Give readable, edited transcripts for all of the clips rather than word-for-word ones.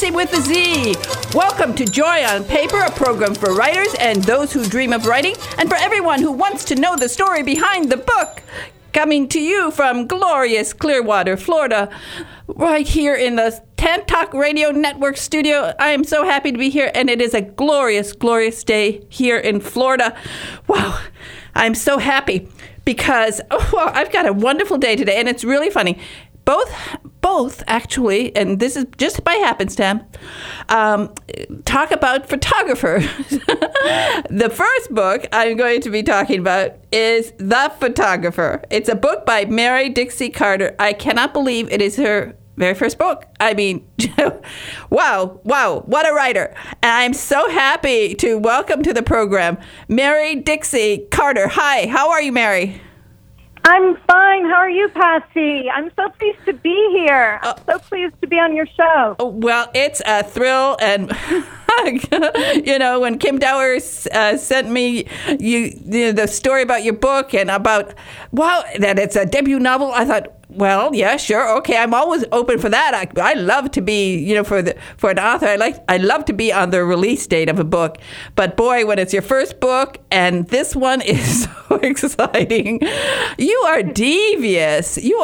Patsy with a Z. Welcome to Joy on Paper, a program for writers and those who dream of writing, and for everyone who wants to know the story behind the book. Coming to you from glorious Clearwater, Florida, right here in the Tantalk Radio Network studio. I am so happy to be here, and it is a glorious, glorious day here in Florida. Wow, I'm so happy because I've got a wonderful day today, and it's really funny. Both actually, and this is just by happenstance, talk about photographers. The first book I'm going to be talking about is The Photographer. It's a book by Mary Dixie Carter. I cannot believe it is her very first book. I mean, wow, what a writer. And I'm so happy to welcome to the program Mary Dixie Carter. Hi, how are you, Mary? I'm fine. How are you, Patsy? I'm so pleased to be here. I'm so pleased to be on your show. Well, it's a thrill, and you know, when Kim Dower sent me the story about your book and about that it's a debut novel, I thought, well, yeah, sure, okay. I'm always open for that. I love to be, for an author. I love to be on the release date of a book. But boy, when it's your first book, and this one is so exciting, you are devious. You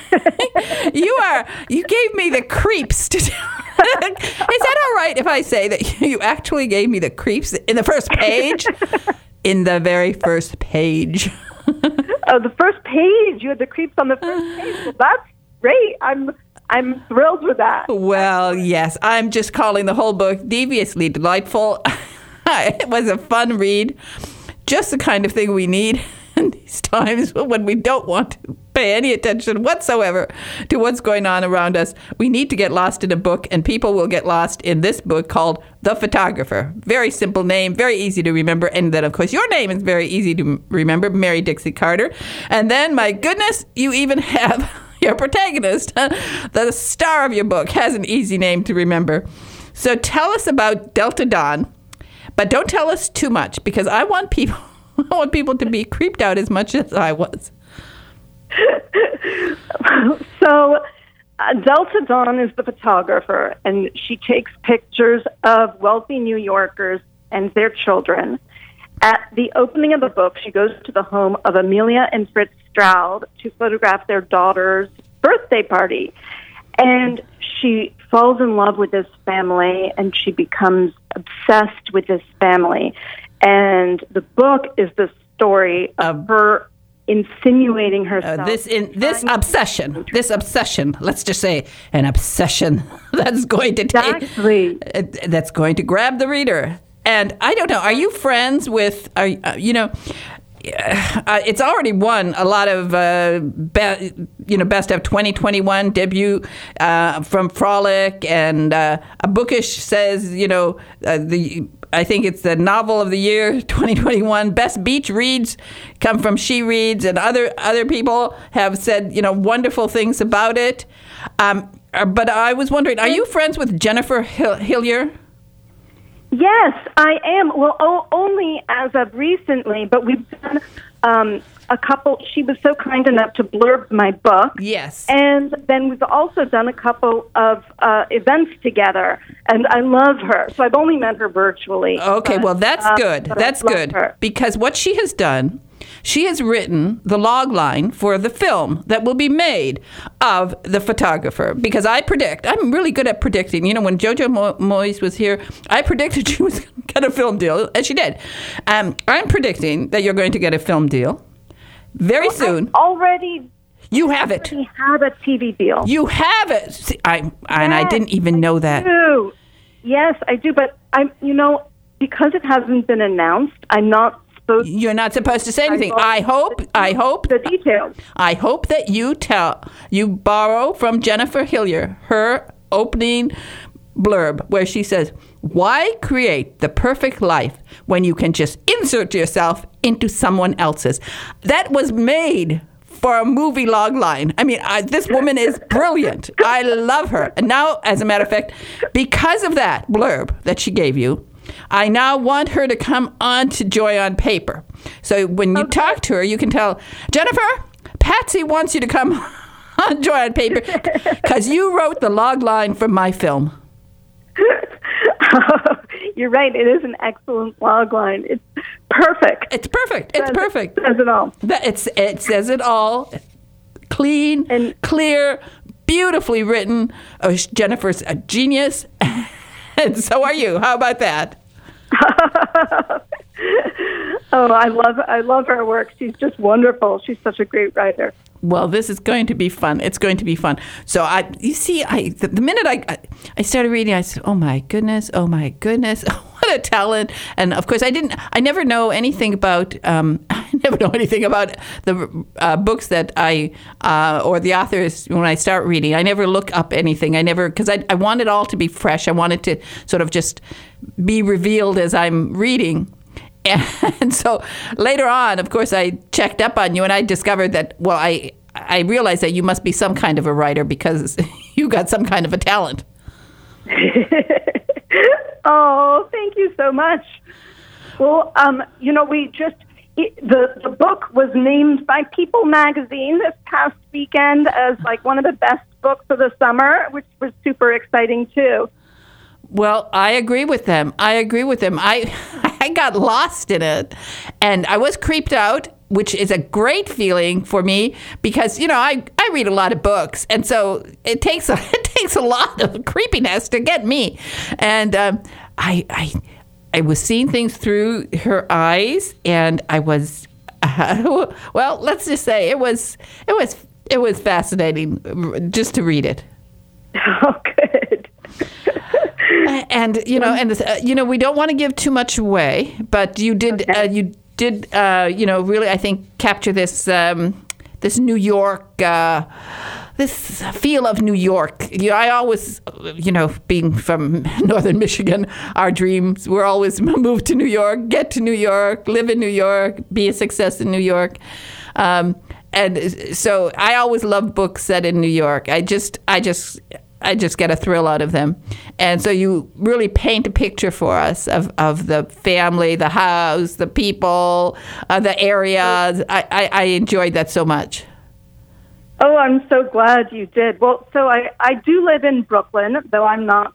gave me the creeps to do. Is that all right if I say that you actually gave me the creeps in the first page? In the very first page. Oh, the first page. You had the creeps on the first page. Well, that's great. I'm thrilled with that. Well, yes. I'm just calling the whole book deviously delightful. It was a fun read. Just the kind of thing we need in these times when we don't want to pay any attention whatsoever to what's going on around us. We need to get lost in a book, and people will get lost in this book called The Photographer. Very simple name, very easy to remember. And then, of course, your name is very easy to remember, Mary Dixie Carter. And then, my goodness, you even have your protagonist. The star of your book has an easy name to remember. So tell us about Delta Dawn, but don't tell us too much, because I want people to be creeped out as much as I was. So Delta Dawn is the photographer, and she takes pictures of wealthy New Yorkers and their children. At the opening of the book, she goes to the home of Amelia and Fritz Stroud to photograph their daughter's birthday party. And she falls in love with this family, and she becomes obsessed with this family. And the book is the story of her insinuating herself. This obsession. Let's just say an obsession that's going to that's going to grab the reader. And I don't know. Are you friends with? It's already won a lot of best of 2021 debut from Frolic, and a Bookish says I think it's the novel of the year 2021. Best beach reads come from She Reads, and other people have said wonderful things about it. But I was wondering, are you friends with Jennifer Hillier? Yes, I am. Well, only as of recently, but we've done a couple. She was so kind enough to blurb my book. Yes. And then we've also done a couple of events together, and I love her. So I've only met her virtually. Okay, well, that's good. That's good. Her. Because what she has done, she has written the log line for the film that will be made of The Photographer. Because I'm really good at predicting. When Jojo Moyes was here, I predicted she was going to get a film deal, and she did. I'm predicting that you're going to get a film deal very soon. You have it. I have a TV deal. You have it. See, I didn't even know that. I do. Yes, I do. But because it hasn't been announced, you're not supposed to say anything. I hope the details. I hope that you borrow from Jennifer Hillier her opening blurb where she says, "Why create the perfect life when you can just insert yourself into someone else's?" That was made for a movie log line. I mean, this woman is brilliant. I love her. And now, as a matter of fact, because of that blurb that she gave you, I now want her to come on to Joy on Paper. So when you talk to her, you can tell, Jennifer, Patsy wants you to come on Joy on Paper because you wrote the log line for my film. You're right. It is an excellent log line. It's perfect. It's perfect. It's perfect. It says it all. It says it all. Clean, and clear, beautifully written. Oh, Jennifer's a genius, and so are you. How about that? Oh, I love her work. She's just wonderful. She's such a great writer. Well, this is going to be fun. It's going to be fun. So the minute I started reading, I said, "Oh my goodness! What a talent!" And of course, I never know anything about. I never know anything about the books that or the authors when I start reading. I never look up anything. Because I want it all to be fresh. I want it to sort of just be revealed as I'm reading. And so later on, of course, I checked up on you and I discovered that, well, I realized that you must be some kind of a writer because you got some kind of a talent. Oh, thank you so much. Well, the book was named by People magazine this past weekend as like one of the best books of the summer, which was super exciting too. Well, I agree with them. I got lost in it, and I was creeped out, which is a great feeling for me because, I read a lot of books, and so it takes a lot of creepiness to get me. And I was seeing things through her eyes, and I was, well, let's just say it was fascinating just to read it. Oh, good. And we don't want to give too much away, but you did really, I think, capture this this New York, this feel of New York. I always, being from northern Michigan, our dreams were always move to New York, get to New York, live in New York, be a success in New York. And so I always loved books set in New York. I just get a thrill out of them. And so you really paint a picture for us of the family, the house, the people, the area. I enjoyed that so much. Oh, I'm so glad you did. Well, so I do live in Brooklyn, though I'm not,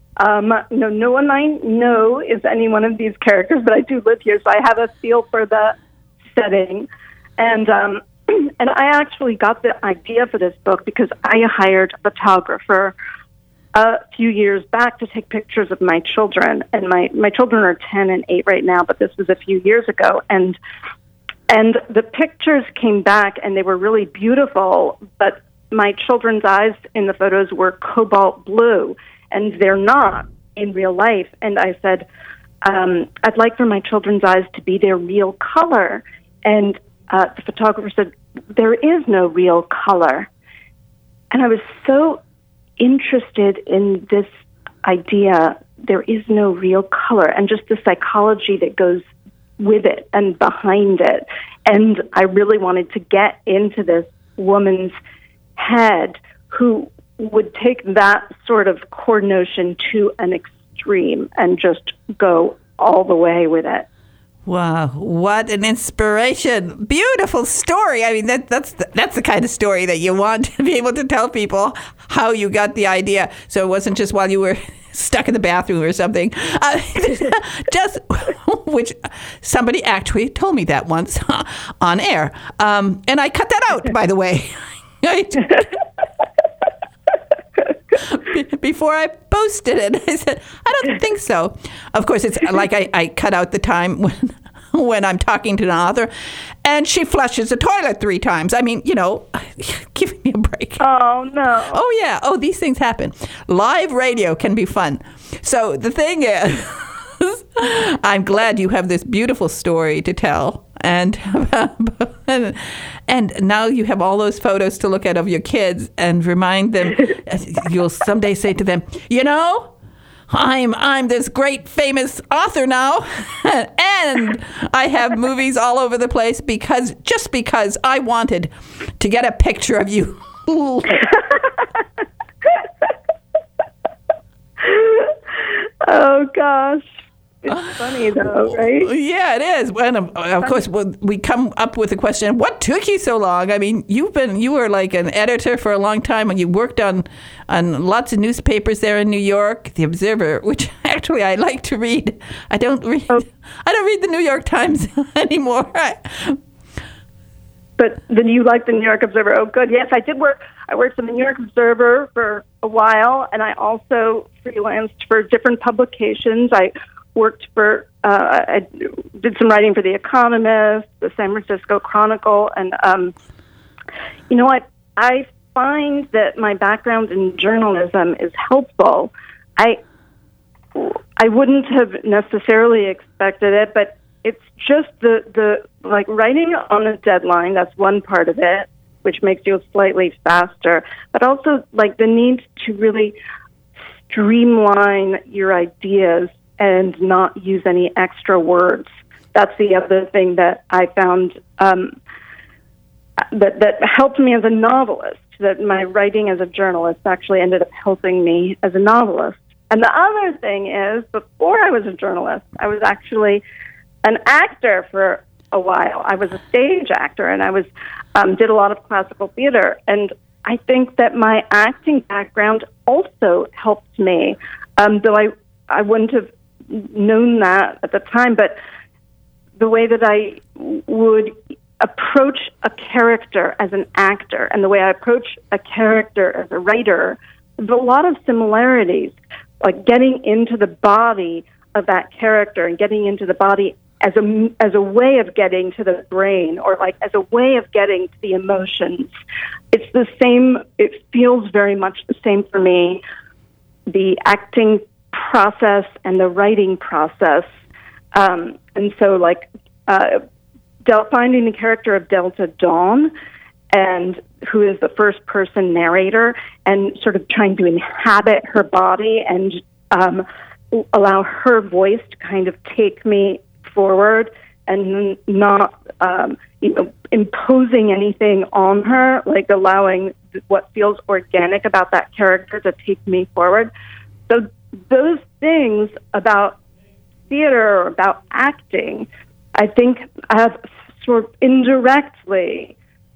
no one I know is any one of these characters, but I do live here, so I have a feel for the setting. And I actually got the idea for this book because I hired a photographer a few years back to take pictures of my children. And my children are 10 and 8 right now, but this was a few years ago. And the pictures came back and they were really beautiful, but my children's eyes in the photos were cobalt blue, and they're not in real life. And I said, I'd like for my children's eyes to be their real color. And the photographer said, there is no real color. And I was so interested in this idea, there is no real color, and just the psychology that goes with it and behind it. And I really wanted to get into this woman's head who would take that sort of core notion to an extreme and just go all the way with it. Wow, what an inspiration. Beautiful story. I mean, that's the kind of story that you want to be able to tell people how you got the idea. So it wasn't just while you were stuck in the bathroom or something. Which somebody actually told me that once on air. And I cut that out, by the way. Before I posted it, I said, I don't think so. Of course, it's like I cut out the time when I'm talking to an author, and she flushes the toilet 3 times. I mean, give me a break. Oh, no. Oh, yeah. Oh, these things happen. Live radio can be fun. So the thing is, I'm glad you have this beautiful story to tell. And now you have all those photos to look at of your kids and remind them. You'll someday say to them, I'm this great famous author now, and I have movies all over the place because I wanted to get a picture of you. Oh gosh. It's funny, though, right? Yeah, it is. And of course, we come up with the question, what took you so long? I mean, you were like an editor for a long time, and you worked on lots of newspapers there in New York, The Observer, which Actually, I like to read. I don't read the New York Times anymore. But then you like the New York Observer. Oh, good. Yes, I did work. I worked for the New York Observer for a while, and I also freelanced for different publications. I worked for, I did some writing for The Economist, the San Francisco Chronicle, and, I find that my background in journalism is helpful. I wouldn't have necessarily expected it, but it's just the writing on a deadline. That's one part of it, which makes you slightly faster. But also the need to really streamline your ideas and not use any extra words. That's the other thing that I found that helped me as a novelist. That my writing as a journalist actually ended up helping me as a novelist. And the other thing is, before I was a journalist, I was actually an actor for a while. I was a stage actor, and I was did a lot of classical theater. And I think that my acting background also helped me, though I wouldn't have known that at the time. But the way that I would approach a character as an actor and the way I approach a character as a writer, there's a lot of similarities, like getting into the body of that character and getting into the body as a way of getting to the brain, or as a way of getting to the emotions. It's the same. It feels very much the same for me, the acting process and the writing process. And so finding the character of Delta Dawn, and who is the first person narrator, and sort of trying to inhabit her body and allow her voice to kind of take me forward, and not imposing anything on her, allowing what feels organic about that character to take me forward. So those things about theater or about acting, I think, have sort of indirectly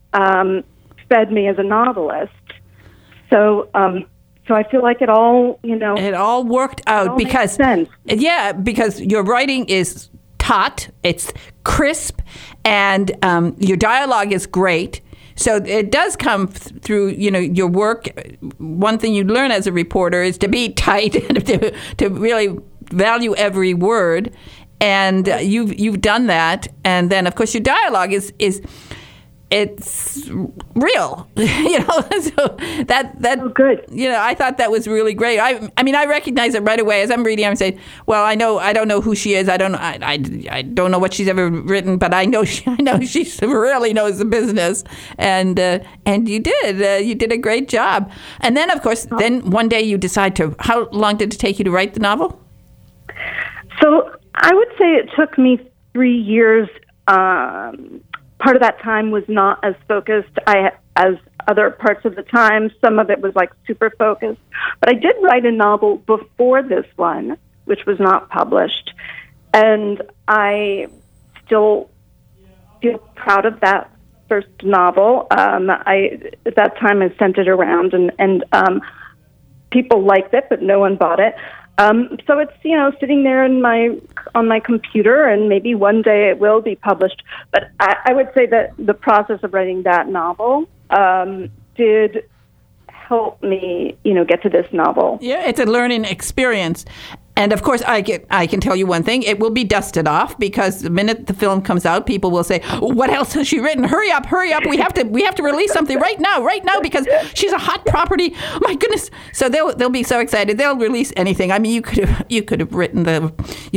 fed me as a novelist. So I feel like it all, it all worked out because your writing is taut, it's crisp, and your dialogue is great. So it does come through, your work. One thing you learn as a reporter is to be tight and to really value every word. And you've done that. And then, of course, your dialogue is it's real, so that oh, good. I thought that was really great. I mean, I recognize it right away as I'm reading. I'm saying, well, I don't know who she is. I don't know what she's ever written, but I know she really knows the business. And you did a great job. And then, of course, then one day you decide to. How long did it take you to write the novel? So I would say it took me 3 years. Part of that time was not as focused as other parts of the time. Some of it was super focused. But I did write a novel before this one, which was not published. And I still feel proud of that first novel. At that time, I sent it around, and people liked it, but no one bought it. So it's, sitting there on my computer, and maybe one day it will be published. But I would say that the process of writing that novel did help me, get to this novel. Yeah, it's a learning experience. And of course, I can tell you one thing: it will be dusted off, because the minute the film comes out, people will say, "What else has she written? Hurry up! We have to release something right now, because she's a hot property. Oh, my goodness!" So they'll be so excited. They'll release anything. I mean, you could have written the,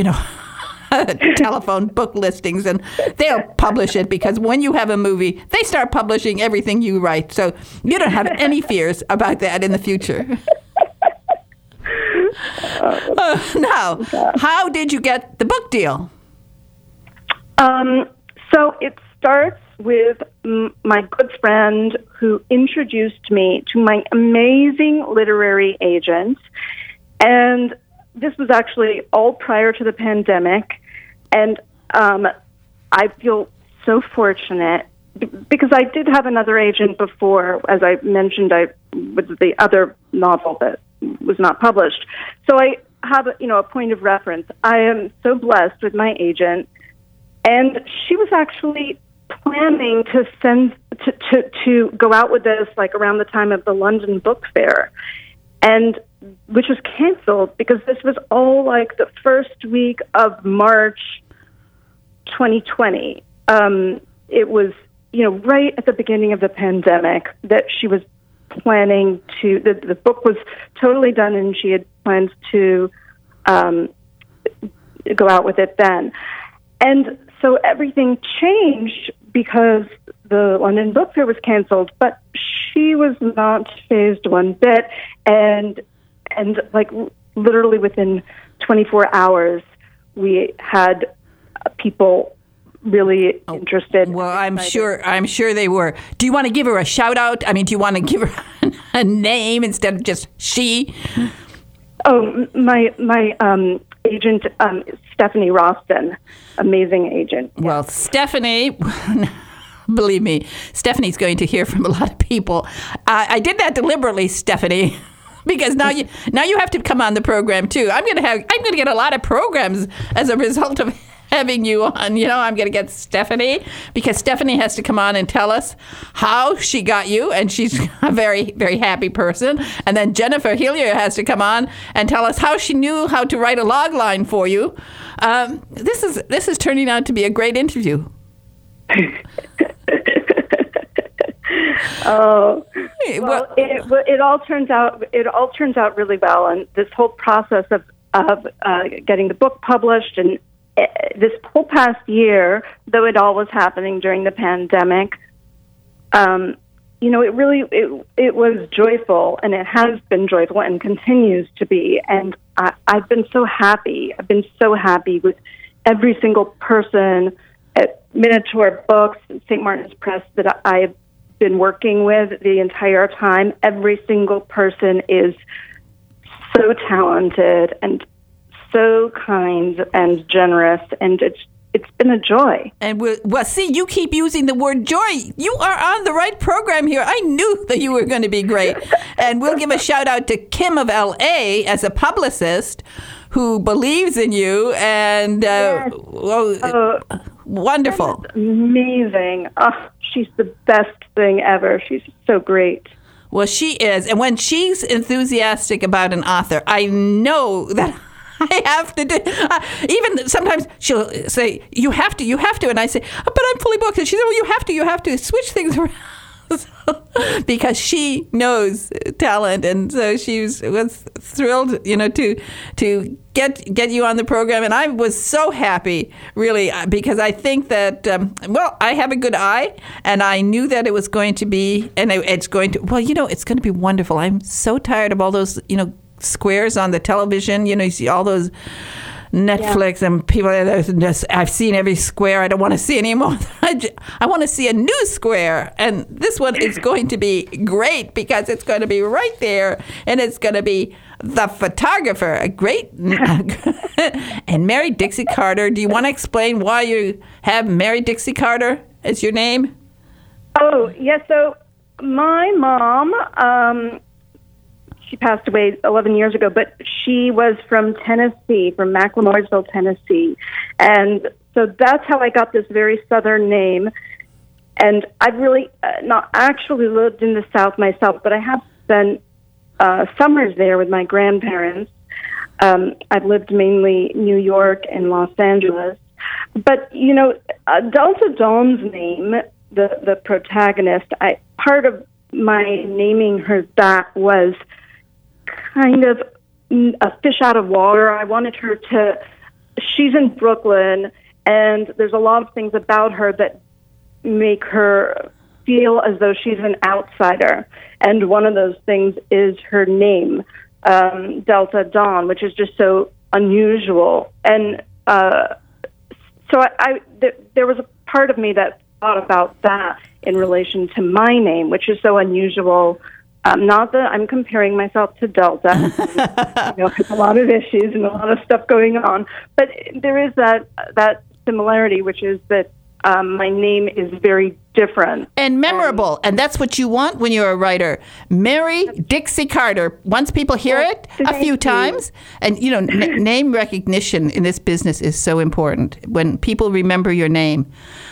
telephone book listings, and they'll publish it, because when you have a movie, they start publishing everything you write. So you don't have any fears about that in the future. Now, how did you get the book deal? So it starts with my good friend who introduced me to my amazing literary agent. And this was actually all prior to the pandemic. And I feel so fortunate, because I did have another agent before, as I mentioned, with the other novel that was not published. So have a point of reference. I am so blessed with my agent, and she was actually planning to go out with this like around the time of the London Book Fair, and which was canceled because this was all like the first week of March 2020. It was right at the beginning of the pandemic that she was planning to. The book was totally done, and she had planned to go out with it then. And so everything changed because the London Book Fair was canceled, but she was not fazed one bit. And like literally within 24 hours, we had people really interested. Well, I'm sure they were. Do you want to give her a shout out? I mean, do you want to give her a name instead of just she? Oh, my agent, Stephanie Roston, amazing agent. Well, Stephanie, believe me, Stephanie's going to hear from a lot of people. I did that deliberately, Stephanie, because now you have to come on the program too. I'm going to get a lot of programs as a result of having you on. I'm going to get Stephanie, because Stephanie has to come on and tell us how she got you, and she's a very, very happy person. And then Jennifer Hillier has to come on and tell us how she knew how to write a log line for you. This is turning out to be a great interview. Oh, well, it all turns out really well, and this whole process of getting the book published, and this whole past year, though it all was happening during the pandemic, it was joyful, and it has been joyful and continues to be. And I've been so happy. I've been so happy with every single person at Minotaur Books and St. Martin's Press that I've been working with the entire time. Every single person is so talented and so kind and generous, and it's been a joy. And see, you keep using the word joy. You are on the right program here. I knew that you were going to be great. And we'll give a shout out to Kim of LA as a publicist who believes in you, and yes. Wonderful. Amazing. Oh, she's the best thing ever. She's so great. Well, she is. And when she's enthusiastic about an author, I know that I have to do. Even sometimes she'll say, "You have to," and I say, "But I'm fully booked." And she said, "Well, you have to switch things around," because she knows talent, and so she was thrilled, to get you on the program, and I was so happy, really, because I think that I have a good eye, and I knew that it was going to be, and it's going to. Well, it's going to be wonderful. I'm so tired of all those, squares on the television. You see all those Netflix and people. I've seen every square. I don't want to see anymore. I want to see a new square, and this one is going to be great because it's going to be right there, and it's going to be The Photographer, a great. And Mary Dixie Carter. Do you want to explain why you have Mary Dixie Carter as your name? Oh, yes. So my mom. She passed away 11 years ago, but she was from Tennessee, from Macklemoresville, Tennessee. And so that's how I got this very Southern name. And I've really not actually lived in the South myself, but I have spent summers there with my grandparents. I've lived mainly New York and Los Angeles. But, Delta Dawn's name, the protagonist, part of my naming her that was kind of a fish out of water. I wanted her to, she's in Brooklyn, and there's a lot of things about her that make her feel as though she's an outsider. And one of those things is her name, Delta Dawn, which is just so unusual. And so there was a part of me that thought about that in relation to my name, which is so unusual. Not that I'm comparing myself to Delta. There's a lot of issues and a lot of stuff going on. But there is that similarity, which is that my name is very different. And memorable. And that's what you want when you're a writer. Mary Dixie Carter. Once people hear it a few times, and, you know, name recognition in this business is so important. When people remember your name,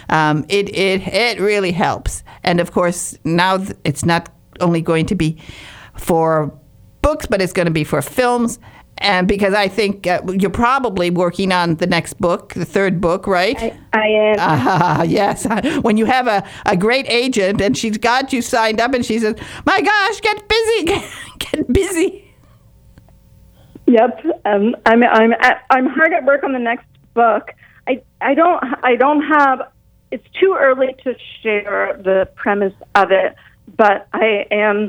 it really helps. And, of course, now it's not only going to be for books, but it's going to be for films. And because I think you're probably working on the next book, the third book, right? I am. Yes. When you have a great agent and she's got you signed up and she says, my gosh, get busy, get busy. Yep. I'm hard at work on the next book. I don't have, it's too early to share the premise of it, but I am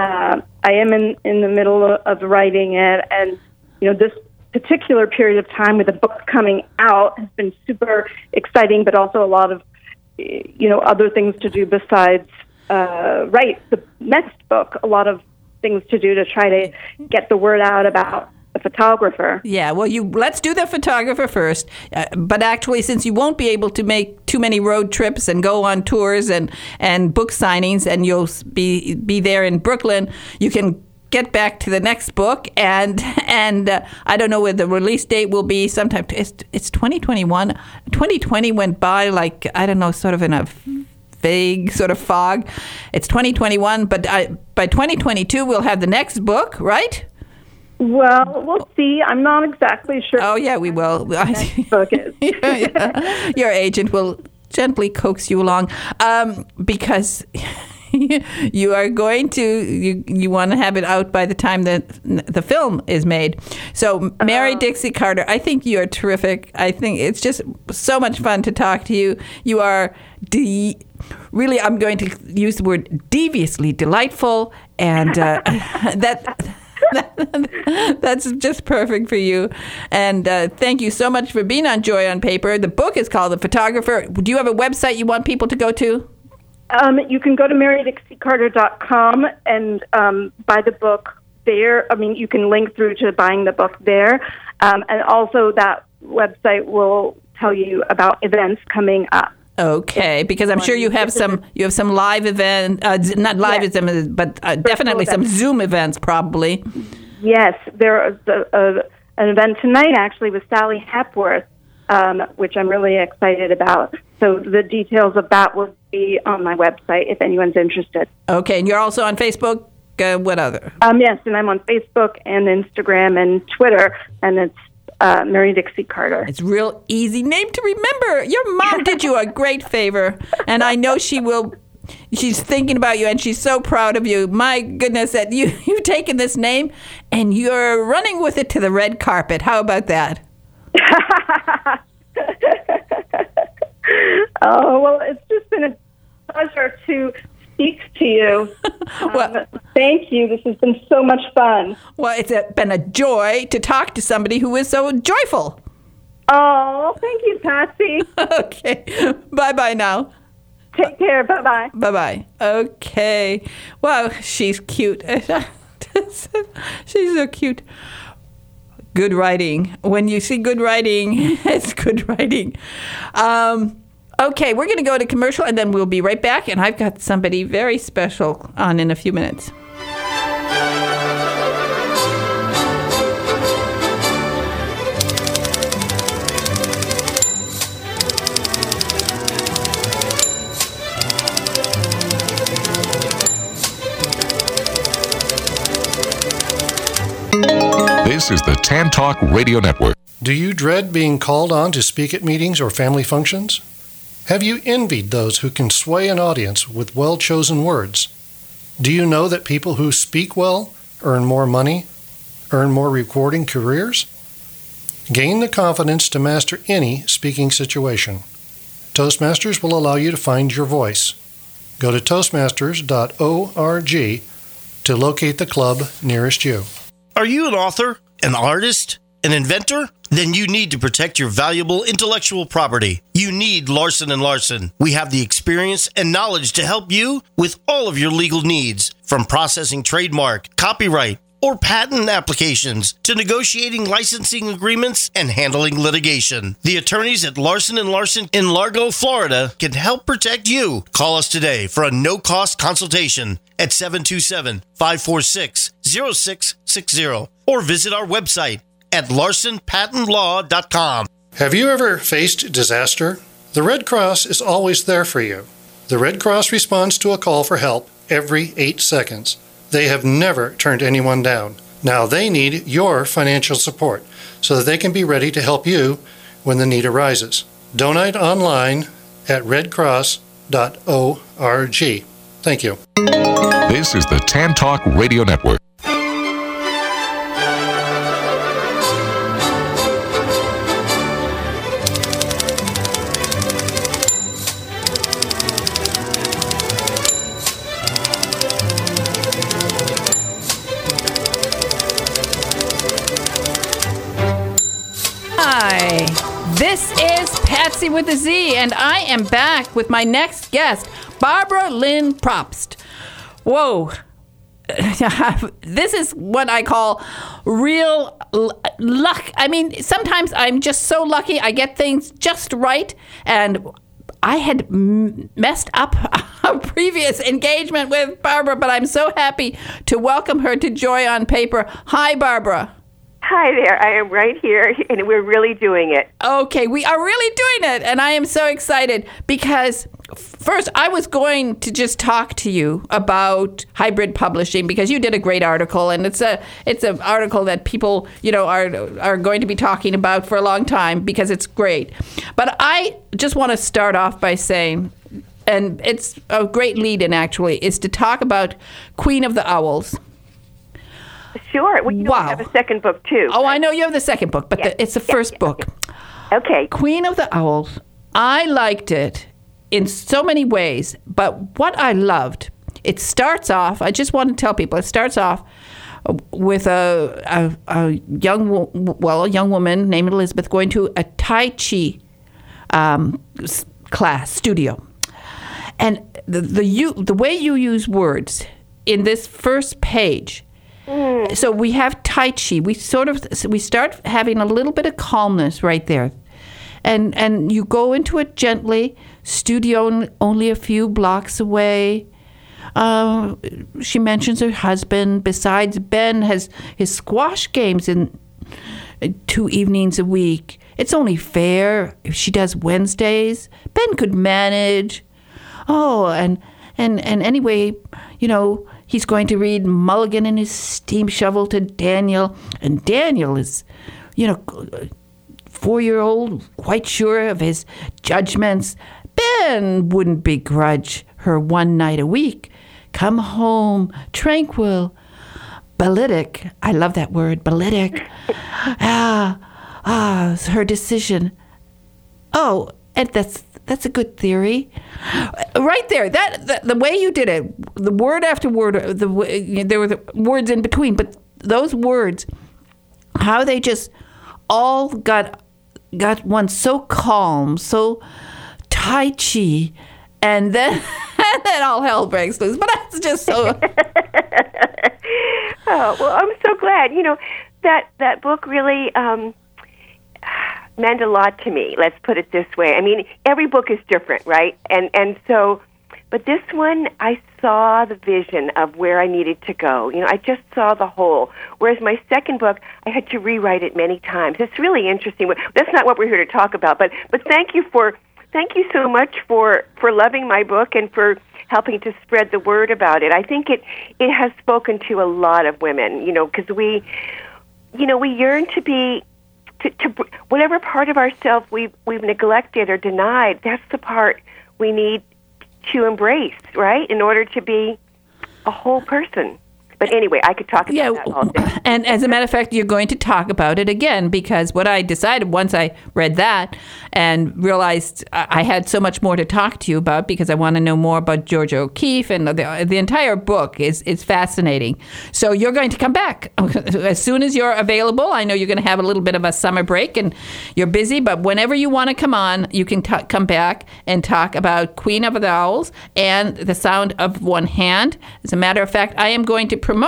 in the middle of writing it, and you know, this particular period of time with the book coming out has been super exciting, but also a lot of, you know, other things to do besides write the next book. A lot of things to do to try to get the word out about the photographer. Yeah, well, let's do the photographer first. But actually, since you won't be able to make too many road trips and go on tours and book signings, and you'll be there in Brooklyn, you can get back to the next book, and I don't know where the release date will be. Sometime it's 2021. 2020 went by like, I don't know, sort of in a vague sort of fog. It's 2021, but by 2022 we'll have the next book, right? Well, we'll see. I'm not exactly sure. Oh yeah, we will. The next book is. Yeah. Your agent will gently coax you along, because you are going to, you want to have it out by the time that the film is made. So Mary Dixie Carter, I think you are terrific. I think it's just so much fun to talk to you. You are really, I'm going to use the word deviously delightful, and that's just perfect for you. And thank you so much for being on Joy on Paper. The book is called The Photographer. Do you have a website you want people to go to? You can go to marydixiecarter.com and buy the book there. I mean, you can link through to buying the book there. And also that website will tell you about events coming up. Okay, because I'm sure you have some live event, not live events, but definitely some Zoom events probably. Yes, there is an event tonight actually with Sally Hepworth, which I'm really excited about. So the details of that will be on my website if anyone's interested. Okay, and you're also on Facebook? What other? Yes, and I'm on Facebook and Instagram and Twitter, and it's Mary Dixie Carter. It's a real easy name to remember. Your mom did you a great favor, and I know she will. She's thinking about you, and she's so proud of you. My goodness, that you've taken this name, and you're running with it to the red carpet. How about that? Oh, well, it's just been a pleasure to speak to you. Well, thank you. This has been so much fun. Well, it's been a joy to talk to somebody who is so joyful. Oh, thank you, Patsy. Okay. Bye-bye now. Take care. Bye-bye. Bye-bye. Okay. Wow, she's cute. She's so cute. Good writing. When you see good writing, it's good writing. Okay, we're going to go to commercial, and then we'll be right back. And I've got somebody very special on in a few minutes. This is the Tan Talk Radio Network. Do you dread being called on to speak at meetings or family functions? Have you envied those who can sway an audience with well-chosen words? Do you know that people who speak well earn more money, earn more rewarding careers? Gain the confidence to master any speaking situation. Toastmasters will allow you to find your voice. Go to toastmasters.org to locate the club nearest you. Are you an author, an artist, an inventor? Then you need to protect your valuable intellectual property. You need Larson & Larson. We have the experience and knowledge to help you with all of your legal needs, from processing trademark, copyright, or patent applications to negotiating licensing agreements and handling litigation. The attorneys at Larson & Larson in Largo, Florida can help protect you. Call us today for a no-cost consultation at 727-546-0660 or visit our website at larsonpatentlaw.com. Have you ever faced disaster? The Red Cross is always there for you. The Red Cross responds to a call for help every 8 seconds. They have never turned anyone down. Now they need your financial support so that they can be ready to help you when the need arises. Donate online at redcross.org. Thank you. This is the Tan Talk Radio Network. Hi, this is Patsy with a Z, and I am back with my next guest, Barbara Lynn Probst. Whoa. This is what I call real luck. I mean, sometimes I'm just so lucky I get things just right, and I had messed up a previous engagement with Barbara, but I'm so happy to welcome her to Joy on Paper. Hi, Barbara. Hi there. I am right here, and we're really doing it. Okay, we are really doing it, and I am so excited because first I was going to just talk to you about hybrid publishing because you did a great article, and it's an article that people are going to be talking about for a long time because it's great. But I just want to start off by saying, and it's a great lead-in actually, is to talk about Queen of the Owls. Sure. Well, Wow. I have a second book, too. Oh, I know you have the second book, but it's the first book. Okay. Queen of the Owls. I liked it in so many ways, but what I loved, it starts off, I just want to tell people, it starts off with a young woman named Elizabeth going to a Tai Chi class, studio. And the way you use words in this first page. So we have Tai Chi. We start having a little bit of calmness right there. And you go into it gently, studio only a few blocks away. She mentions her husband. Besides, Ben has his squash games in 2 evenings a week. It's only fair if she does Wednesdays. Ben could manage. Oh, and anyway, he's going to read Mulligan and his steam shovel to Daniel. And Daniel is, 4-year-old, quite sure of his judgments. Ben wouldn't begrudge her 1 night a week. Come home, tranquil, ballitic. I love that word, ballitic. Her decision. Oh, and that's a good theory. Right there, the way you did it, the word after word, there were the words in between, but those words, how they just all got one so calm, so Tai Chi, and then all hell breaks loose. But that's just so. Oh, well, I'm so glad. That book really meant a lot to me. Let's put it this way. I mean, every book is different, right? And so, but this one, I saw the vision of where I needed to go. I just saw the whole. Whereas my second book, I had to rewrite it many times. It's really interesting. That's not what we're here to talk about. But thank you so much for loving my book and for helping to spread the word about it. I think it has spoken to a lot of women. Because we yearn to be. To whatever part of ourselves we've neglected or denied, that's the part we need to embrace, right? In order to be a whole person. But anyway, I could talk about that all day. And as a matter of fact, you're going to talk about it again because what I decided once I read that and realized I had so much more to talk to you about because I want to know more about Georgia O'Keeffe, and the entire book is fascinating. So you're going to come back as soon as you're available. I know you're going to have a little bit of a summer break and you're busy, but whenever you want to come on, you can come back and talk about Queen of the Owls and The Sound of One Hand. As a matter of fact, I am going to promote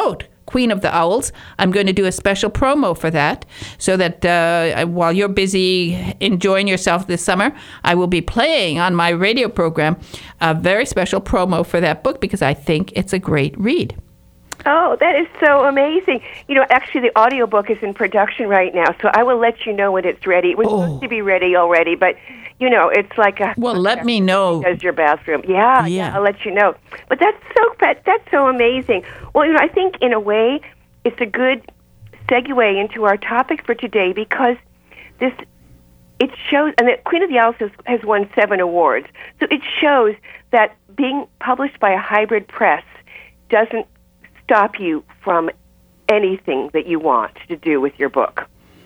Queen of the Owls. I'm going to do a special promo for that so that while you're busy enjoying yourself this summer, I will be playing on my radio program a very special promo for that book because I think it's a great read. Oh, that is so amazing. Actually, the audiobook is in production right now, so I will let you know when it's ready. It was supposed to be ready already, but, it's like a... Well, let me know. Does your bathroom. Yeah, I'll let you know. But that's so amazing. Well, I think, in a way, it's a good segue into our topic for today because it shows, and the Queen of the Owls has won 7 awards, so it shows that being published by a hybrid press doesn't stop you from anything that you want to do with your book.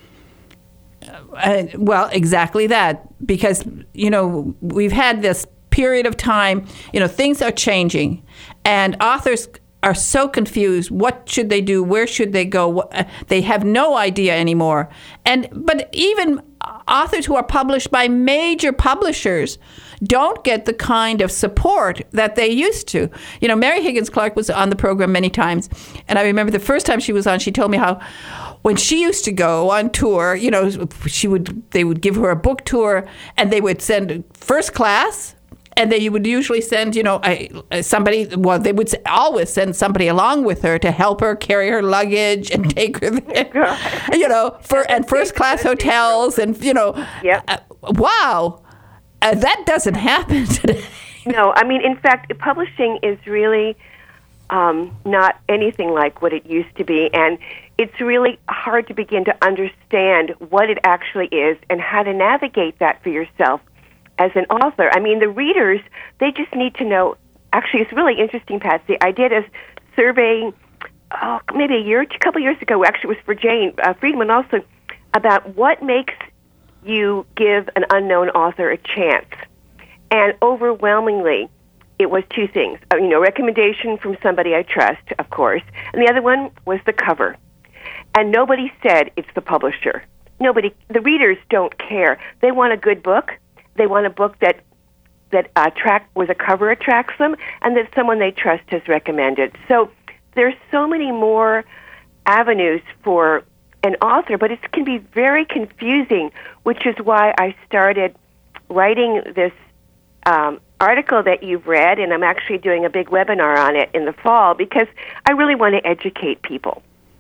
Well, exactly that, because, we've had this period of time, things are changing, and authors are so confused. What should they do? Where should they go? They have no idea anymore. But even authors who are published by major publishers don't get the kind of support that they used to. Mary Higgins Clark was on the program many times, and I remember the first time she was on, she told me how when she used to go on tour, they would give her a book tour, and they would send first class. And they would usually send, somebody. Well, they would always send somebody along with her to help her carry her luggage and take her there, and first class hotels, and wow, that doesn't happen today. No, in fact, publishing is really not anything like what it used to be, and it's really hard to begin to understand what it actually is and how to navigate that for yourself as an author. The readers, they just need to know. Actually, it's really interesting, Patsy. I did a survey, maybe a couple years ago. Actually, it was for Jane Friedman also, about what makes you give an unknown author a chance. And overwhelmingly, it was 2 things. Recommendation from somebody I trust, of course, and the other one was the cover. And nobody said it's the publisher. The readers don't care. They want a good book. They want a book that where the cover attracts them, and that someone they trust has recommended. So there's so many more avenues for an author, but it can be very confusing, which is why I started writing this article that you've read, and I'm actually doing a big webinar on it in the fall because I really want to educate people.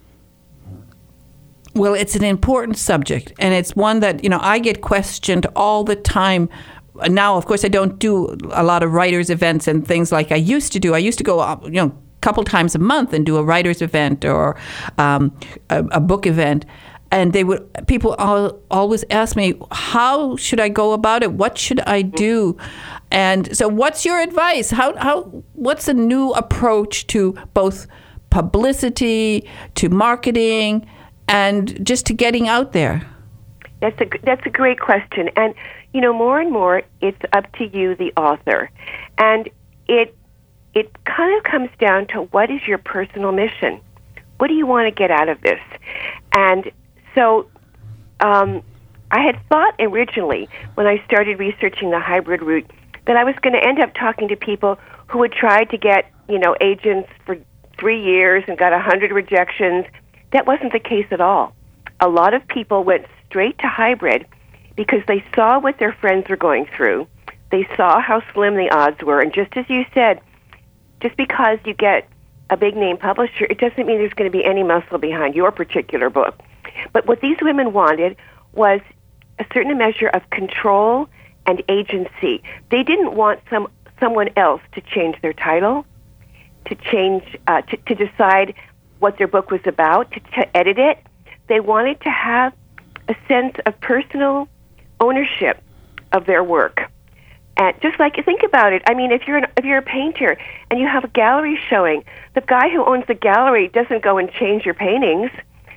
Well, it's an important subject, and it's one that, I get questioned all the time. Now, of course, I don't do a lot of writers' events and things like I used to do. I used to go, a couple times a month and do a writers' event or a book event. And people always ask me, how should I go about it? What should I do? And so what's your advice? What's a new approach to both publicity, to marketing, and just to getting out there? That's a great question. And, more and more, it's up to you, the author. And it kind of comes down to what is your personal mission? What do you want to get out of this? And so I had thought originally, when I started researching the hybrid route, that I was going to end up talking to people who had tried to get, agents for 3 years and got 100 rejections. That wasn't the case at all. A lot of people went straight to hybrid because they saw what their friends were going through. They saw how slim the odds were. And just as you said, just because you get a big-name publisher, it doesn't mean there's going to be any muscle behind your particular book. But what these women wanted was a certain measure of control and agency. They didn't want someone else to change their title, to decide what their book was about, to edit it. They wanted to have a sense of personal ownership of their work. And just like, think about it. If you're a painter and you have a gallery showing, the guy who owns the gallery doesn't go and change your paintings.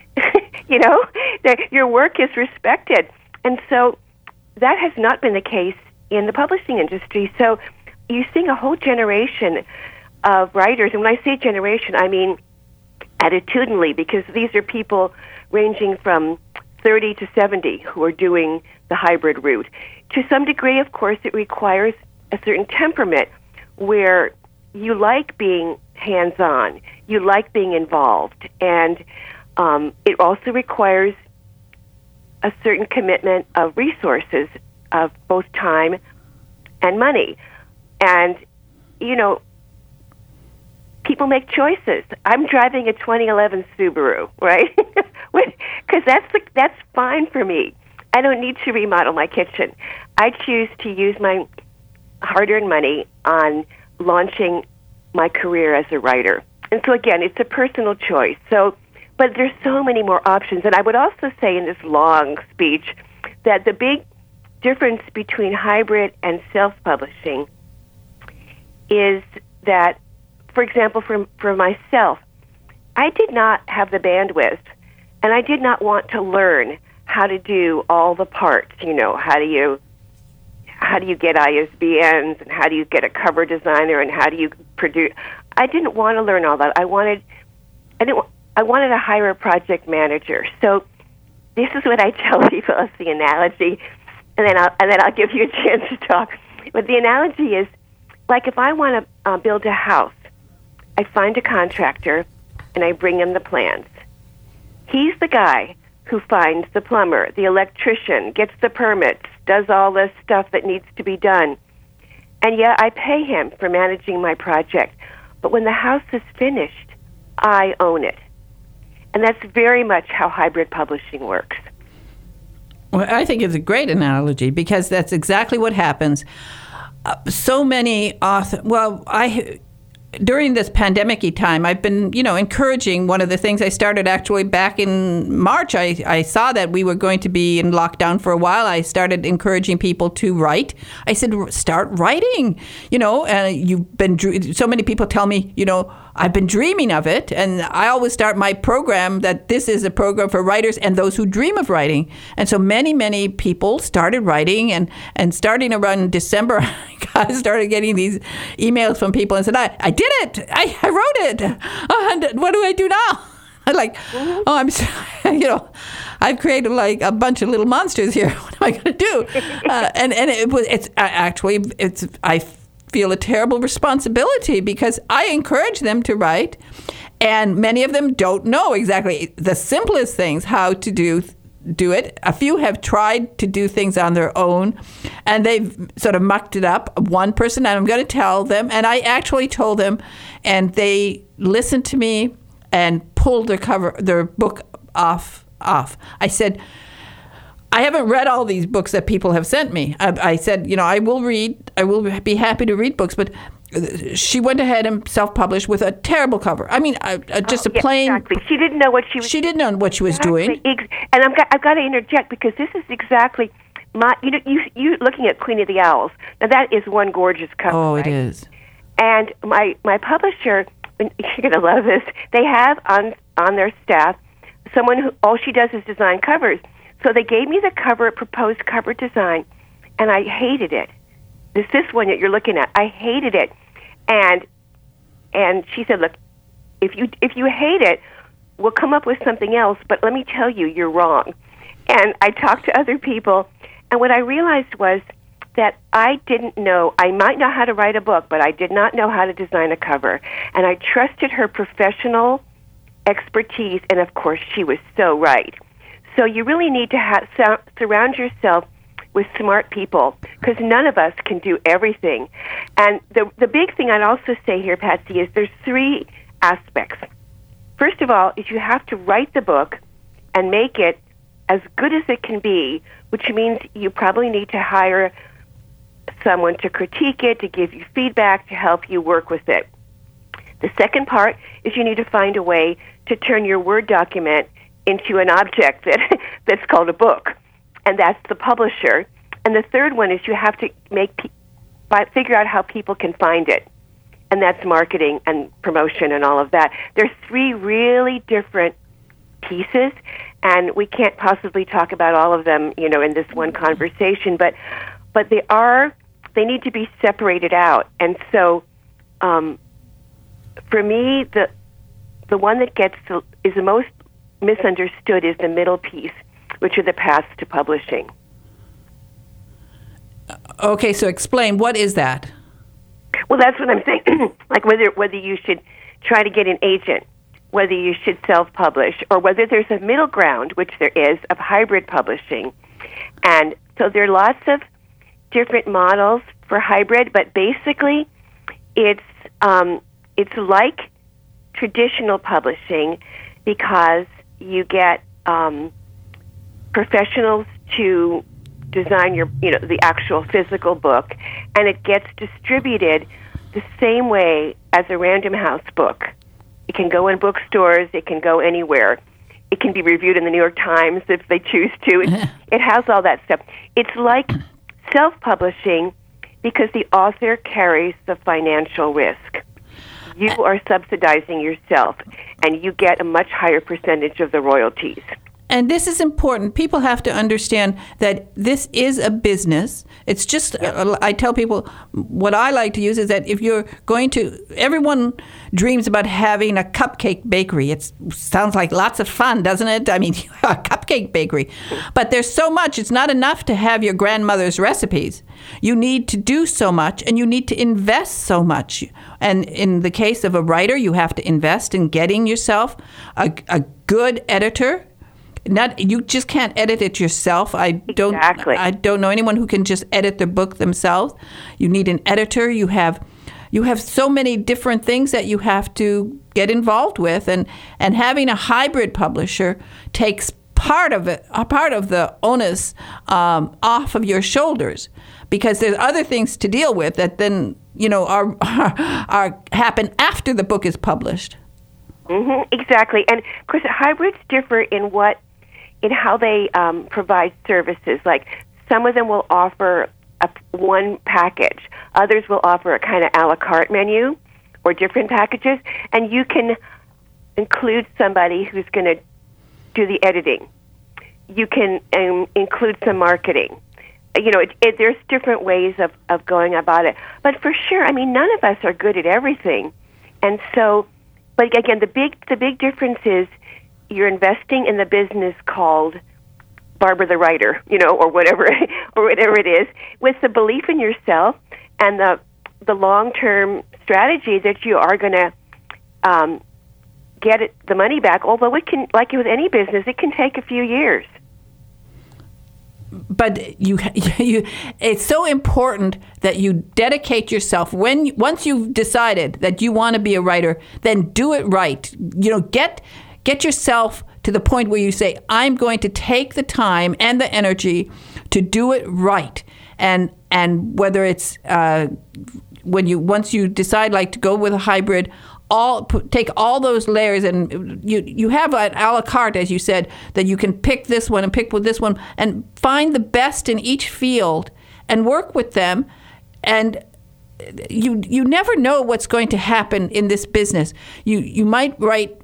Your work is respected. And so that has not been the case in the publishing industry. So you see a whole generation of writers, and when I say generation, I mean attitudinally, because these are people ranging from 30 to 70 who are doing the hybrid route. To some degree, of course, it requires a certain temperament where you like being hands-on. You like being involved. And it also requires a certain commitment of resources, of both time and money. And, people make choices. I'm driving a 2011 Subaru, right? Because that's fine for me. I don't need to remodel my kitchen. I choose to use my hard-earned money on launching my career as a writer. And so, again, it's a personal choice. But there's so many more options. And I would also say in this long speech that the big difference between hybrid and self-publishing is that, for example, for myself, I did not have the bandwidth, and I did not want to learn how to do all the parts. How do you get ISBNs, and how do you get a cover designer, and how do you produce? I didn't want to learn all that. I wanted to hire a project manager. So this is what I tell people as the analogy, and then I'll give you a chance to talk. But the analogy is, like, if I want to build a house, I find a contractor and I bring him the plans. He's the guy who finds the plumber, the electrician, gets the permits, does all this stuff that needs to be done. And yeah, I pay him for managing my project. But when the house is finished, I own it. And that's very much how hybrid publishing works. Well, I think it's a great analogy because that's exactly what happens. So many authors, during this pandemic-y time, I've been, encouraging. One of the things I started actually back in March, I saw that we were going to be in lockdown for a while. I started encouraging people to write. I said, start writing, and so many people tell me, I've been dreaming of it. And I always start my program that this is a program for writers and those who dream of writing. And so many, many people started writing, and starting around December, I started getting these emails from people and said, I did it. I wrote it. And what do I do now? I'm like, I've created like a bunch of little monsters here. What am I going to do? I feel a terrible responsibility because I encourage them to write, and many of them don't know exactly the simplest things, how to do it. A few have tried to do things on their own, and they've sort of mucked it up. One person, and I'm going to tell them, and I actually told them, and they listened to me and pulled their book off. I said, I haven't read all these books that people have sent me. I said, I will be happy to read books, but she went ahead and self-published with a terrible cover. I mean, just a plain... Exactly. She didn't know what she was... She didn't know what she was doing. And I've got to interject because this is exactly my... You looking at Queen of the Owls. Now, that is one gorgeous cover. Oh, right? It is. And my publisher, you're going to love this, they have on their staff someone who all she does is design covers. So they gave me the proposed cover design, and I hated it. This one that you're looking at, I hated it. And she said, look, if you hate it, we'll come up with something else, but let me tell you, you're wrong. And I talked to other people, and what I realized was that I didn't know, I might know how to write a book, but I did not know how to design a cover. And I trusted her professional expertise, and of course, she was so right. So you really need to surround yourself with smart people, because none of us can do everything. And the big thing I'd also say here, Patsy, is there's three aspects. First of all, is you have to write the book and make it as good as it can be, which means you probably need to hire someone to critique it, to give you feedback, to help you work with it. The second part is you need to find a way to turn your Word document into an object that's called a book, and that's the publisher. And the third one is you have to figure out how people can find it, and that's marketing and promotion and all of that. There's three really different pieces, and we can't possibly talk about all of them, in this one conversation, but they need to be separated out. And so, for me, the one that is the most misunderstood is the middle piece, which are the paths to publishing. Okay, so explain, what is that? Well, that's what I'm saying. Like whether you should try to get an agent, whether you should self-publish or whether there's a middle ground, which there is, of hybrid publishing. And so there are lots of different models for hybrid, but basically it's like traditional publishing because you get professionals to design the actual physical book, and it gets distributed the same way as a Random House book. It can go in bookstores. It can go anywhere. It can be reviewed in the New York Times if they choose to. It has all that stuff. It's like self-publishing because the author carries the financial risk. You are subsidizing yourself, and you get a much higher percentage of the royalties. And this is important. People have to understand that this is a business. It's just, I tell people, what I like to use is that if you're going to, everyone dreams about having a cupcake bakery. It sounds like lots of fun, doesn't it? I mean, a cupcake bakery. But there's so much. It's not enough to have your grandmother's recipes. You need to do so much, and you need to invest so much. And in the case of a writer, you have to invest in getting yourself a good editor. You just can't edit it yourself. I don't know anyone who can just edit their book themselves. You need an editor. You have so many different things that you have to get involved with, and having a hybrid publisher takes part of the onus off of your shoulders, because there's other things to deal with that then are happen after the book is published. Mm-hmm, exactly, and of course hybrids differ in how they provide services. Like some of them will offer one package. Others will offer a kind of a la carte menu or different packages, and you can include somebody who's going to do the editing. You can include some marketing. There's different ways of going about it. But for sure, I mean, none of us are good at everything. And so, but again, the big difference is you're investing in the business called Barbara the Writer, or whatever it is, with the belief in yourself and the long-term strategy that you are going to get the money back. Although it can, like with any business, it can take a few years. But it's so important that you dedicate yourself. Once you've decided that you want to be a writer, then do it right. Get yourself to the point where you say, I'm going to take the time and the energy to do it right. And whether it's once you decide to go with a hybrid, take all those layers, and you have an a la carte, as you said, that you can pick this one and pick with this one and find the best in each field and work with them. And you never know what's going to happen in this business. You might write,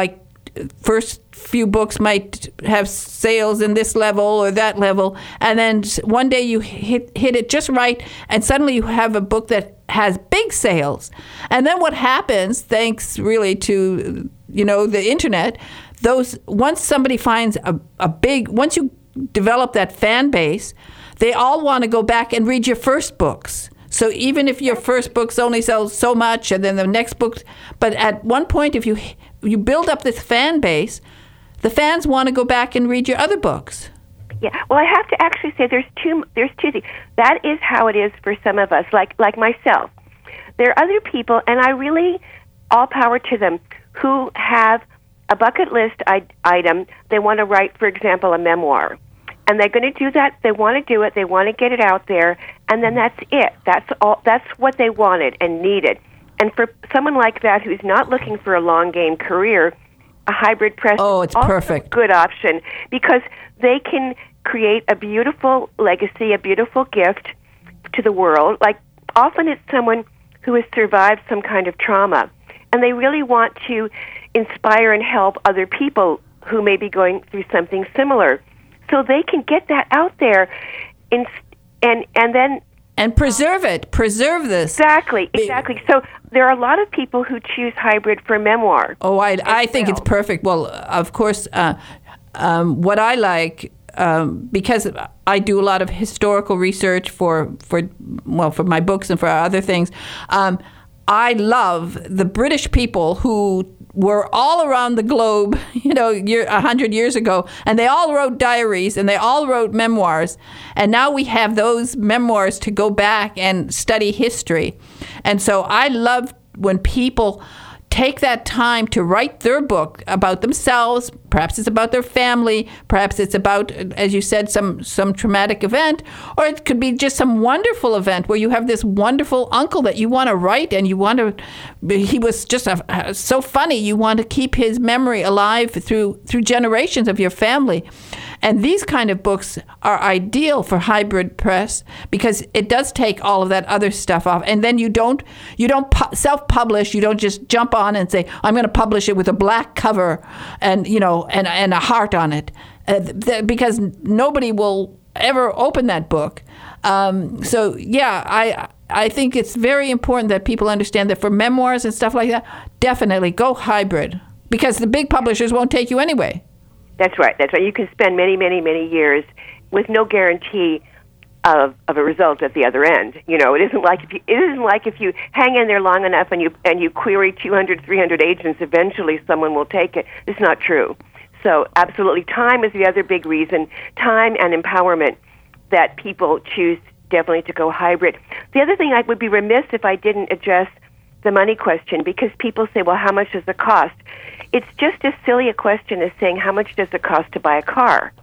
first few books might have sales in this level or that level, and then one day you hit it just right, and suddenly you have a book that has big sales. And then what happens, thanks really to the internet, once somebody finds once you develop that fan base, they all want to go back and read your first books. So even if your first books only sells so much, and then the next book, but at one point, if you build up this fan base, the fans want to go back and read your other books. Yeah, well, I have to actually say there's two things. That is how it is for some of us, like myself. There are other people, and I really, all power to them, who have a bucket list item. They want to write, for example, a memoir. And they're going to do that. They want to do it. They want to get it out there. And then that's it. That's all. That's what they wanted and needed. And for someone like that who's not looking for a long game career, a hybrid press it's also perfect. A good option, because they can create a beautiful legacy, a beautiful gift to the world. Like often it's someone who has survived some kind of trauma, and they really want to inspire and help other people who may be going through something similar. So they can get that out there, and then preserve it. Preserve this. Exactly. So there are a lot of people who choose hybrid for memoir. Oh, I think it's perfect. Well, of course, what I like, because I do a lot of historical research for my books and for other things, I love the British people who were all around the globe, 100 years ago, and they all wrote diaries and they all wrote memoirs. And now we have those memoirs to go back and study history. And so I love when people take that time to write their book about themselves. Perhaps it's about their family. Perhaps it's about, as you said, some traumatic event. Or it could be just some wonderful event where you have this wonderful uncle that you want to write and you want to, he was just so funny. You want to keep his memory alive through generations of your family. And these kind of books are ideal for hybrid press because it does take all of that other stuff off. And then you don't self-publish. You don't just jump on and say, I'm going to publish it with a black cover and, and a heart on it, because nobody will ever open that book. I think it's very important that people understand that for memoirs and stuff like that, definitely go hybrid because the big publishers won't take you anyway. That's right. You can spend many, many, many years with no guarantee of a result at the other end. It isn't like if you hang in there long enough and you query 200, 300 agents, eventually someone will take it. It's not true. So absolutely, time is the other big reason. Time and empowerment that people choose definitely to go hybrid. The other thing, I would be remiss if I didn't address the money question, because people say, well, how much does it cost? It's just as silly a question as saying, how much does it cost to buy a car?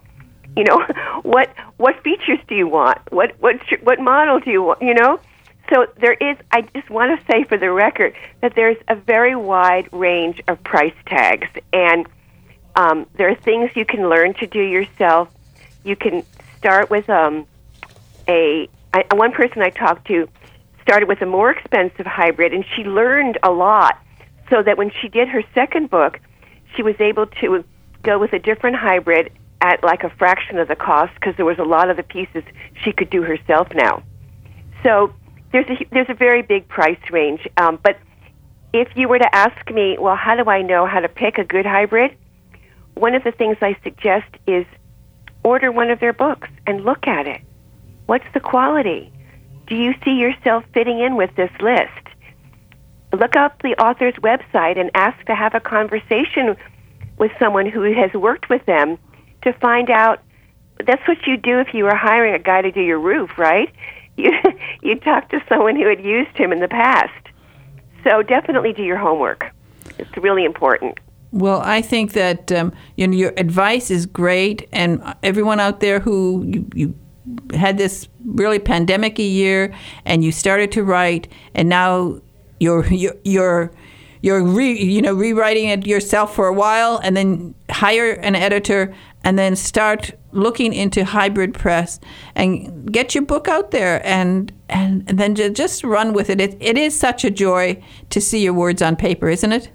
What features do you want? What model do you want? So there is, I just want to say for the record that there's a very wide range of price tags, and there are things you can learn to do yourself. You can start with one person I talked to started with a more expensive hybrid, and she learned a lot, so that when she did her second book, she was able to go with a different hybrid at like a fraction of the cost, because there was a lot of the pieces she could do herself now. So there's a very big price range. But if you were to ask me, well, how do I know how to pick a good hybrid? One of the things I suggest is order one of their books and look at it. What's the quality? Do you see yourself fitting in with this list? Look up the author's website and ask to have a conversation with someone who has worked with them to find out. That's what you do if you were hiring a guy to do your roof, right? You talk to someone who had used him in the past. So definitely do your homework. It's really important. Well, I think that your advice is great, and everyone out there who you had this really pandemic-y year, and you started to write, and now you're rewriting it yourself for a while, and then hire an editor, and then start looking into hybrid press and get your book out there, and then just run with it. It is such a joy to see your words on paper, isn't it?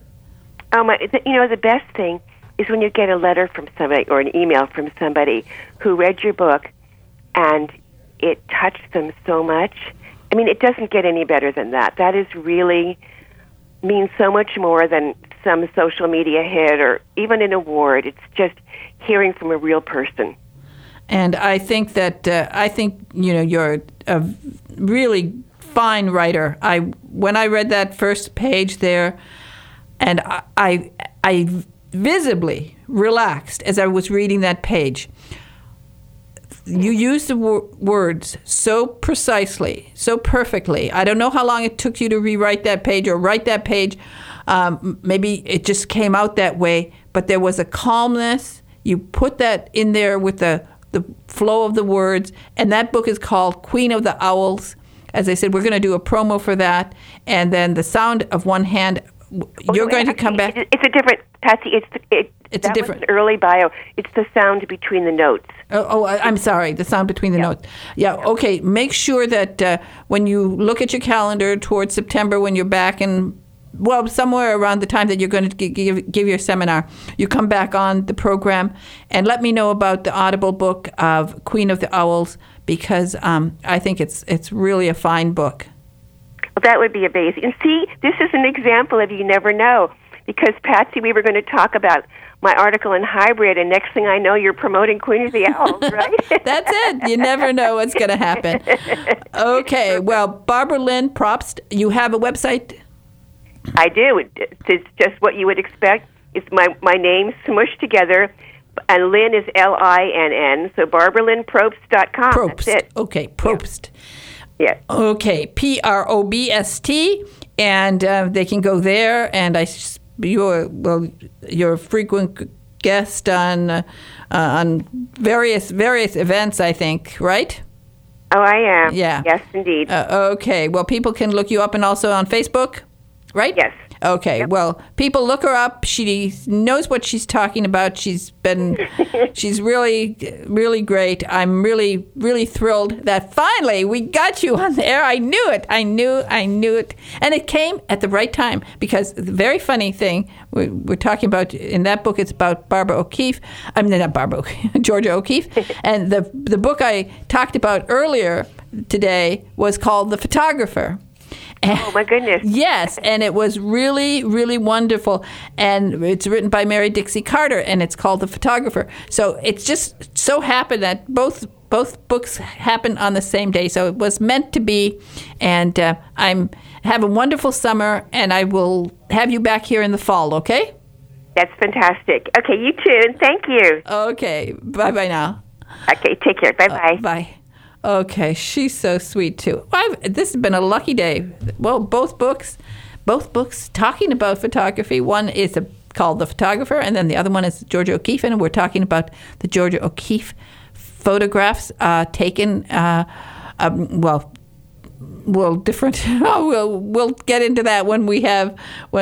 The best thing is when you get a letter from somebody or an email from somebody who read your book and it touched them so much. I mean, it doesn't get any better than that. That is really means so much more than some social media hit or even an award. It's just hearing from a real person. And I think that you're a really fine writer. When I read that first page there, and I visibly relaxed as I was reading that page. You used the words so precisely, so perfectly. I don't know how long it took you to rewrite that page or write that page. Maybe it just came out that way, but there was a calmness. You put that in there with the flow of the words, and that book is called Queen of the Owls. As I said, we're going to do a promo for that, and then The Sound of One Hand. You're going to come back. It's a different, Patsy. It's a different. Was an early bio. It's The Sound Between the Notes. I'm sorry. The Sound Between the Notes. Yeah. Okay. Make sure that when you look at your calendar towards September, when you're back in, somewhere around the time that you're going to give your seminar, you come back on the program and let me know about the Audible book of Queen of the Owls, because I think it's really a fine book. Well, that would be amazing. And see, this is an example of you never know. Because, Patsy, we were going to talk about my article in Hybrid, and next thing I know, you're promoting Queen of the Owls, right? That's it. You never know what's going to happen. Okay. Well, Barbara Lynn Probst, you have a website? I do. It's just what you would expect. It's my name smushed together, and Lynn is Linn, so BarbaraLynnProbst.com. Probst. That's it. Okay, Probst. Yeah. Okay, Probst, and they can go there. And you're a frequent guest on various events, I think, right? Oh, I am. Yeah. Yes, indeed. Okay. Well, people can look you up, and also on Facebook, right? Yes. Okay. Yep. Well, people look her up. She knows what she's talking about. She's really, really great. I'm really, really thrilled that finally we got you on there. I knew it. I knew it. And it came at the right time, because the very funny thing we're talking about in that book, it's about Barbara O'Keeffe. I mean, not Barbara O'Keeffe, Georgia O'Keeffe. And the book I talked about earlier today was called The Photographer. Oh, my goodness. Yes, and it was really, really wonderful. And it's written by Mary Dixie Carter, and it's called The Photographer. So it's just so happened that both books happened on the same day. So it was meant to be. And have a wonderful summer, and I will have you back here in the fall, okay? That's fantastic. Okay, you too, and thank you. Okay, bye-bye now. Okay, take care. Bye-bye. Bye. Okay, she's so sweet too. This has been a lucky day. Well, both books talking about photography. One is called The Photographer, and then the other one is Georgia O'Keeffe, and we're talking about the Georgia O'Keeffe photographs taken. Different. We'll get into that when we have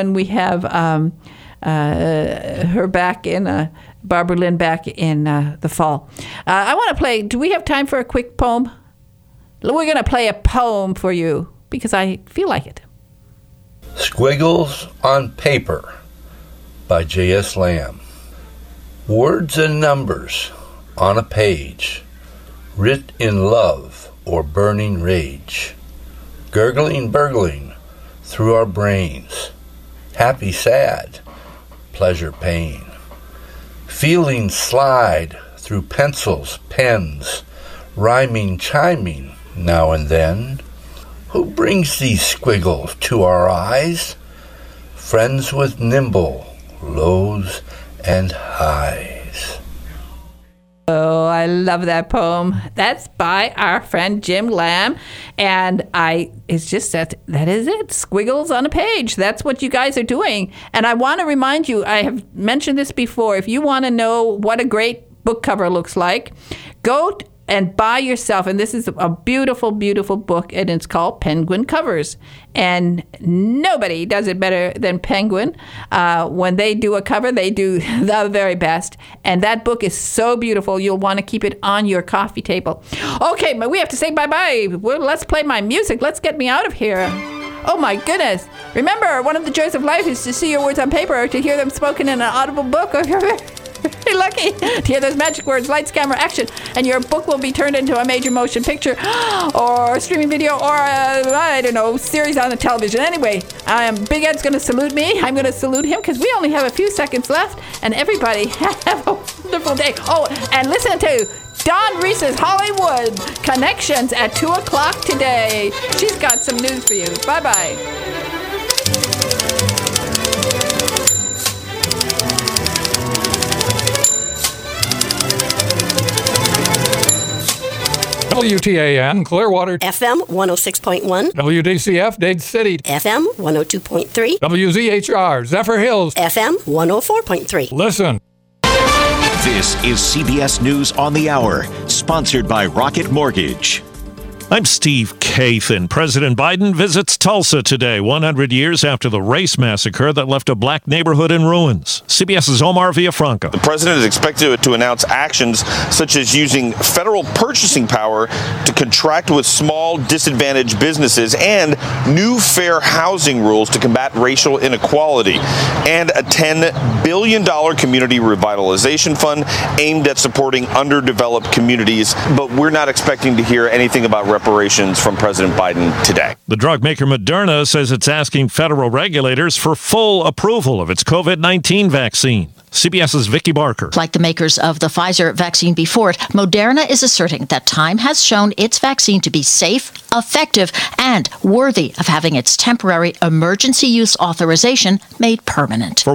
her back in. Barbara Lynn back in the fall. I want to play. Do we have time for a quick poem? We're going to play a poem for you because I feel like it. Squiggles on Paper by J.S. Lamb. Words and numbers on a page, writ in love or burning rage, gurgling, burgling through our brains, happy, sad, pleasure, pain. Feelings slide through pencils, pens, rhyming, chiming now and then. Who brings these squiggles to our eyes? Friends with nimble lows and highs. Oh, I love that poem. That's by our friend Jim Lamb. And it's just that is it. Squiggles on a page. That's what you guys are doing. And I want to remind you, I have mentioned this before. If you want to know what a great book cover looks like, go and buy yourself, and this is a beautiful, beautiful book, and it's called Penguin Covers. And nobody does it better than Penguin. When they do a cover, they do the very best. And that book is so beautiful, you'll want to keep it on your coffee table. Okay, but we have to say bye-bye. Well, let's play my music. Let's get me out of here. Oh, my goodness. Remember, one of the joys of life is to see your words on paper or to hear them spoken in an audible book. Very lucky to hear those magic words, lights, camera, action, and your book will be turned into a major motion picture or streaming video or series on the television. Anyway, Big Ed's going to salute me. I'm going to salute him because we only have a few seconds left, and everybody have a wonderful day. Oh, and listen to Dawn Reese's Hollywood Connections at 2 o'clock today. She's got some news for you. Bye-bye. WTAN, Clearwater. FM 106.1. WDCF, Dade City. FM 102.3. WZHR, Zephyr Hills. FM 104.3. Listen. This is CBS News on the Hour, sponsored by Rocket Mortgage. I'm Steve Kathan. President Biden visits Tulsa today, 100 years after the race massacre that left a black neighborhood in ruins. CBS's Omar Villafranca. The president is expected to announce actions such as using federal purchasing power to contract with small disadvantaged businesses and new fair housing rules to combat racial inequality, and a $10 billion community revitalization fund aimed at supporting underdeveloped communities. But we're not expecting to hear anything about reparations preparations from President Biden today. The drug maker Moderna says it's asking federal regulators for full approval of its COVID-19 vaccine. CBS's Vicki Barker. Like the makers of the Pfizer vaccine before it, Moderna is asserting that time has shown its vaccine to be safe, effective, and worthy of having its temporary emergency use authorization made permanent.